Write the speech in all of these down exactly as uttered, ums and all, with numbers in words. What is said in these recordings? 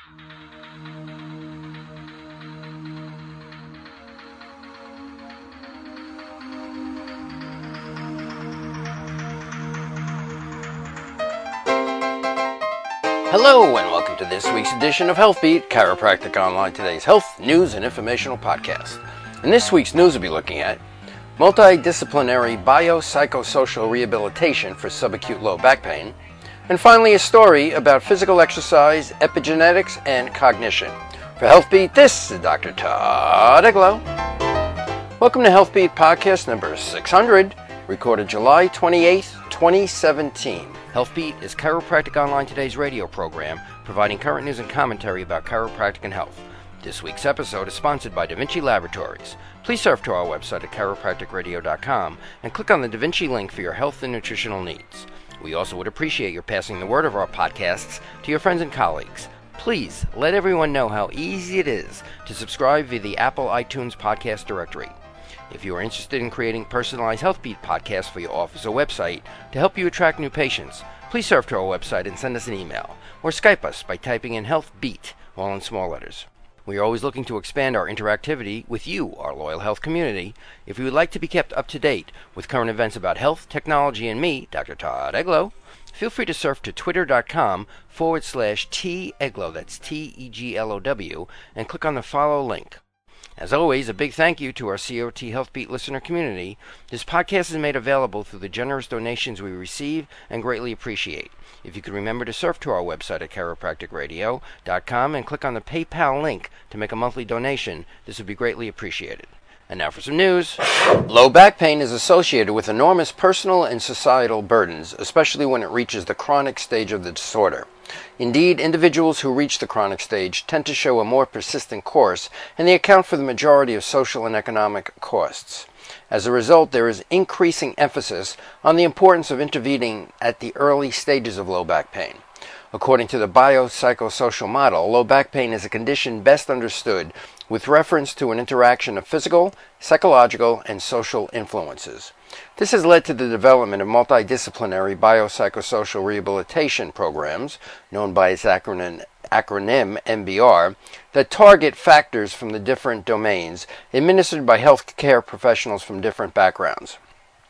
Hello and welcome to this week's edition of HealthBeat, Chiropractic Online, today's health, news, and informational podcast. In this week's news, we'll be looking at multidisciplinary biopsychosocial rehabilitation for subacute low back pain, and finally a story about physical exercise, epigenetics, and cognition. For HealthBeat, this is Doctor Todd Eglow. Welcome to HealthBeat podcast number six hundred, recorded July twenty-eighth, twenty seventeen. HealthBeat is Chiropractic Online Today's radio program, providing current news and commentary about chiropractic and health. This week's episode is sponsored by Da Vinci Laboratories. Please surf to our website at chiropractic radio dot com and click on the Da Vinci link for your health and nutritional needs. We also would appreciate your passing the word of our podcasts to your friends and colleagues. Please let everyone know how easy it is to subscribe via the Apple iTunes podcast directory. If you are interested in creating personalized HealthBeat podcasts for your office or website to help you attract new patients, please surf to our website and send us an email, or Skype us by typing in HealthBeat, all in small letters. We are always looking to expand our interactivity with you, our loyal health community. If you would like to be kept up to date with current events about health, technology, and me, Doctor Todd Eglow, feel free to surf to twitter.com forward slash T Eglow, that's T E G L O W, and click on the follow link. As always, a big thank you to our C O T HealthBeat listener community. This podcast is made available through the generous donations we receive and greatly appreciate. If you could remember to surf to our website at chiropractic radio dot com and click on the PayPal link to make a monthly donation, this would be greatly appreciated. And now for some news. Low back pain is associated with enormous personal and societal burdens, especially when it reaches the chronic stage of the disorder. Indeed, individuals who reach the chronic stage tend to show a more persistent course, and they account for the majority of social and economic costs. As a result, there is increasing emphasis on the importance of intervening at the early stages of low back pain. According to the biopsychosocial model, low back pain is a condition best understood with reference to an interaction of physical, psychological, and social influences. This has led to the development of multidisciplinary biopsychosocial rehabilitation programs, known by its acronym, acronym M B R, that target factors from the different domains, administered by healthcare professionals from different backgrounds.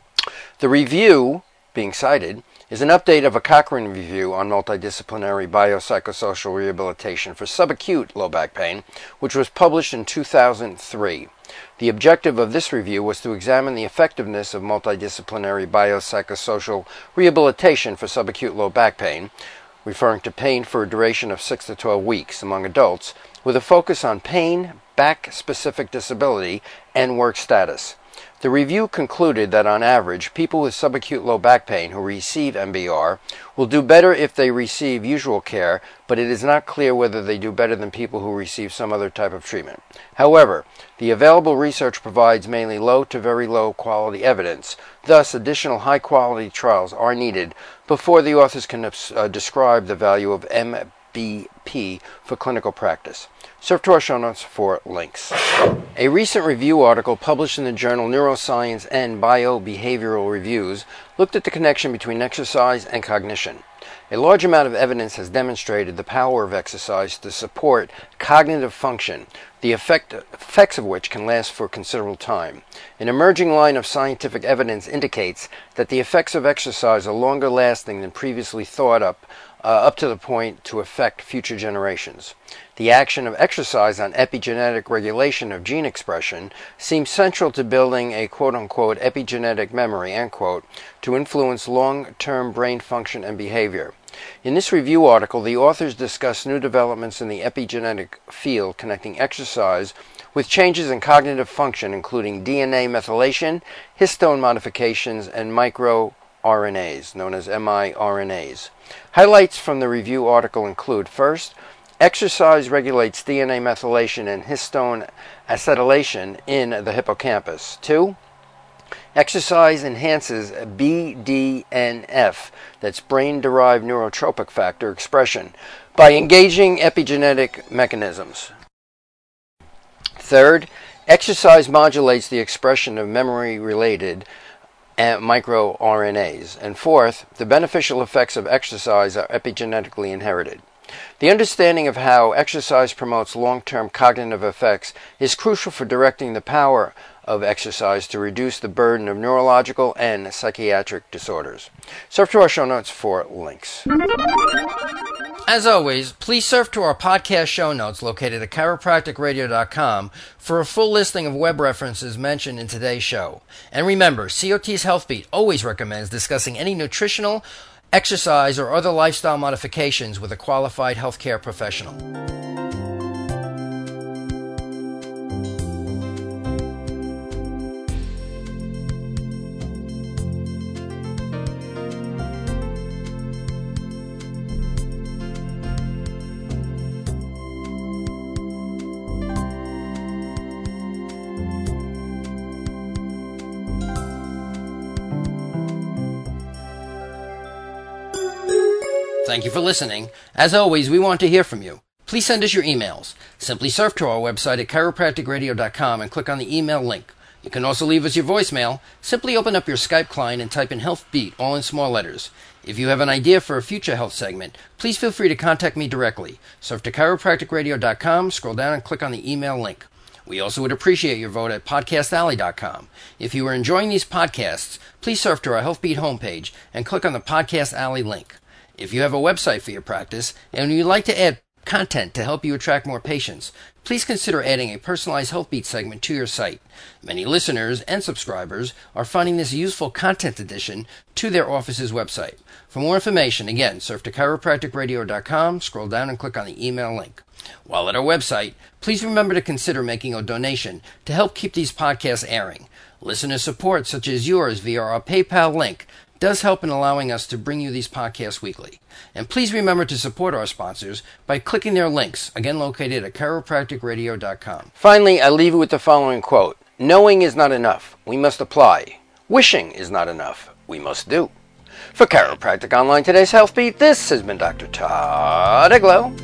The review being cited is an update of a Cochrane review on multidisciplinary biopsychosocial rehabilitation for subacute low back pain, which was published in two thousand three. The objective of this review was to examine the effectiveness of multidisciplinary biopsychosocial rehabilitation for subacute low back pain, referring to pain for a duration of six to twelve weeks among adults, with a focus on pain, back-specific disability, and work status. The review concluded that on average, people with subacute low back pain who receive M B R will do better if they receive usual care, but it is not clear whether they do better than people who receive some other type of treatment. However, the available research provides mainly low to very low quality evidence. Thus, additional high quality trials are needed before the authors can uh, describe the value of M B P for clinical practice. Surf to our show notes for links. A recent review article published in the journal Neuroscience and Biobehavioral Reviews looked at the connection between exercise and cognition. A large amount of evidence has demonstrated the power of exercise to support cognitive function, the effect, effects of which can last for considerable time. An emerging line of scientific evidence indicates that the effects of exercise are longer lasting than previously thought up, uh, up to the point to affect future generations. The action of exercise on epigenetic regulation of gene expression seems central to building a quote-unquote epigenetic memory, end quote, to influence long-term brain function and behavior. In this review article, the authors discuss new developments in the epigenetic field connecting exercise with changes in cognitive function, including D N A methylation, histone modifications, and microR N As, known as miRNAs. Highlights from the review article include, first, exercise regulates D N A methylation and histone acetylation in the hippocampus. Two, exercise enhances B D N F, that's brain-derived neurotropic factor expression, by engaging epigenetic mechanisms. Third, exercise modulates the expression of memory-related microR N As. And fourth, the beneficial effects of exercise are epigenetically inherited. The understanding of how exercise promotes long-term cognitive effects is crucial for directing the power of exercise to reduce the burden of neurological and psychiatric disorders. Surf to our show notes for links. As always, please surf to our podcast show notes located at chiropractic radio dot com for a full listing of web references mentioned in today's show. And remember, C O T's HealthBeat always recommends discussing any nutritional, exercise, or other lifestyle modifications with a qualified healthcare professional. Thank you for listening. As always, we want to hear from you. Please send us your emails. Simply surf to our website at chiropractic radio dot com and click on the email link. You can also leave us your voicemail. Simply open up your Skype client and type in HealthBeat, all in small letters. If you have an idea for a future health segment, please feel free to contact me directly. Surf to chiropractic radio dot com, scroll down and click on the email link. We also would appreciate your vote at podcast alley dot com. If you are enjoying these podcasts, please surf to our HealthBeat homepage and click on the Podcast Alley link. If you have a website for your practice and you'd like to add content to help you attract more patients, please consider adding a personalized HealthBeat segment to your site. Many listeners and subscribers are finding this useful content addition to their office's website. For more information, again, surf to chiropractic radio dot com, scroll down and click on the email link. While at our website, please remember to consider making a donation to help keep these podcasts airing. Listener support, such as yours via our PayPal link, does help in allowing us to bring you these podcasts weekly. And please remember to support our sponsors by clicking their links, again located at chiropractic radio dot com. Finally, I leave you with the following quote. Knowing is not enough. We must apply. Wishing is not enough. We must do. For Chiropractic Online, today's HealthBeat, this has been Doctor Todd Eglow.